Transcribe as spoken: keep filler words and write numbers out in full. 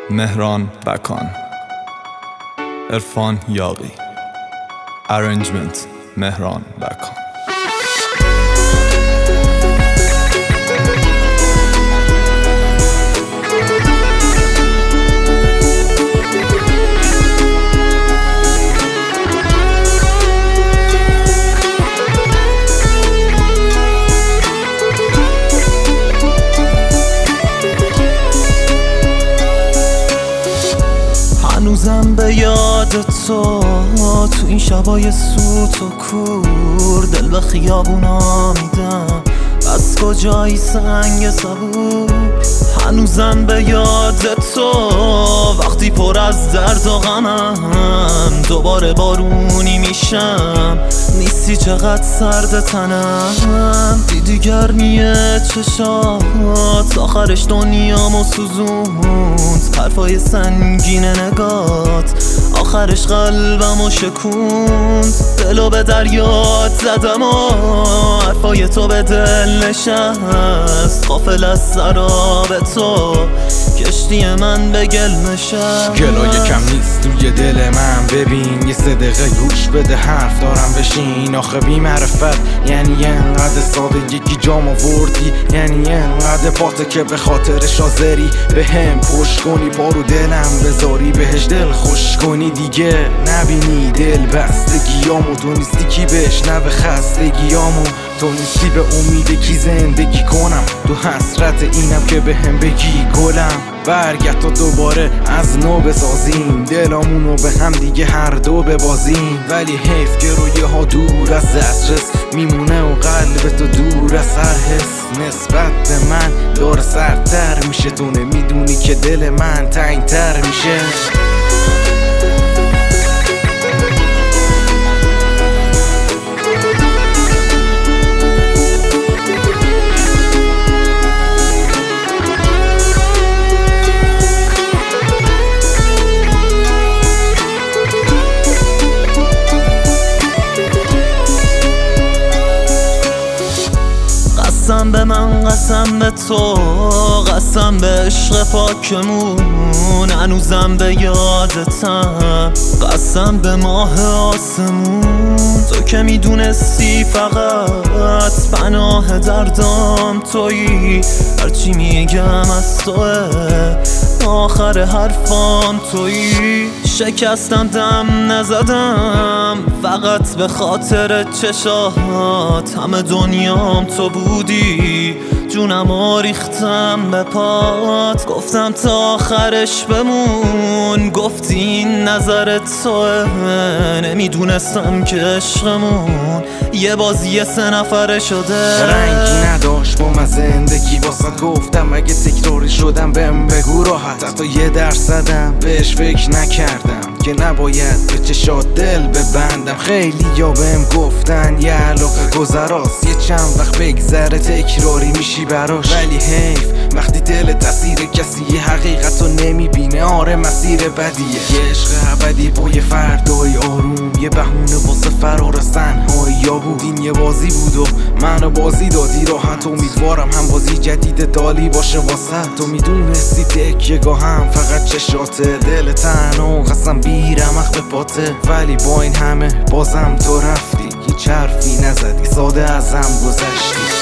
مهران بکان، عرفان یاغی، ارنجمنت مهران بکان. هنوزم به یاد تو تو این شبای سوت و کور دل به خیابونا میدم، از کجایی سنگ صبور. هنوزم به یاد تو وقتی پر از درد و غمم، دوباره بارونی میشم نیستی چقدر سرد تنم. دیدی گرمی چشات آخرش دنیامو سوزوند، حرفای سنگین نگات آخرش قلبمو شکوند. دلو به دریات زدم و حرفای تو به دل نشست، غافل از سراب تو کشتی من به گل نشست. گلای کم نیست توی دل من، ببین یه سه دقیقه گوش بده حرف دارم بشین. آخه بی معرفت یعنی انقدر ساده یکی جام آوردی، یعنی انقدر باته که به خاطرش حاضری به هم پشت کنی، پارو دلم بذاری بهش دل خوش کنی. دیگه نبینی دل بستگیامو، تو نیستی کی بشنوه خستگیامو، تو نیستی به امید کی زندگی کنم، تو حسرت اینم که به هم بگی گلم. برگرد تا دوباره از نو بسازیم، دلامونو به هم دیگه هر دو ببازیم. ولی حیف که رویه ها دور از دسترس میمونه و قلب تو دور از هر حس. نسبت به من دور سردتر میشه، تو نمیدونی که دل من تنگتر میشه. قسم به من، قسم به تو، قسم به عشق پاکمون، هنوزم به یادتم، قسم به ماه آسمون. تو که میدونستی فقط پناه دردام تویی، هرچی میگم از توه آخر حرفام تویی. شکستم دم نزدم فقط به خاطر چشات، همه دنیام تو بودی، جونم ریختم به پات. گفتم تا آخرش بمون، گفتی این نظر توه، نمیدونستم که عشقمون یه بازی سه نفره شده. رنگی نداشت با من زندگی واسه، گفتم اگه تکراری شدم بهم بگو راحت. حتی یه درصدم بهش فکر نکردم که نباید به چشات دل ببندم. خیلی یا بهم گفتن یه علاقه گذراست، یه چند وقت بگذره تکراری میشی براش. ولی حیف وقتی دل تاثیر کسی یه حقیقت رو نمیبینه، آره مسیر بدیه. یه عشق ابدی با یه فردای آروم، یه بهونه واسه فرار از تنهایی یا بود. این یه بازی بود و منو بازی دادی راحت، امیدوارم هم بازی جدید دالی باشه واسه تو. میدونستی تکیه گاهم فقط چشاته، دل تنها قسم بیرمق به پاته. ولی با این همه بازم تو رفتی، هیچ حرفی نزدی، ساده ازم گذشتی.